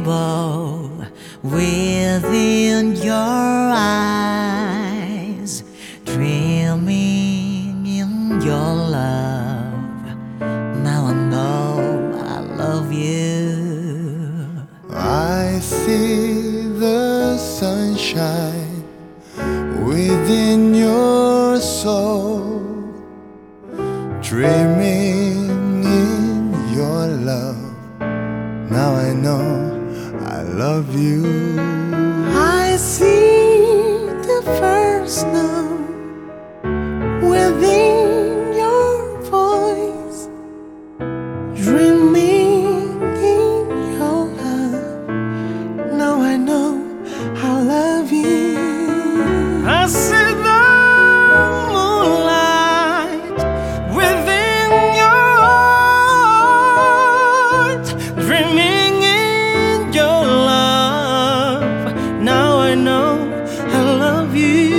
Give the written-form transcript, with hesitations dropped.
unbelievable within your eyes, dreaming in your love. Now I know I love you. I see the sunshine within your soul, dreaming in your love. Now I know I love you. I see the first love within your voice, dreaming in your love. Now I know I love you. I see the moonlight within your heart, dreaming in your love. Now I know I love you.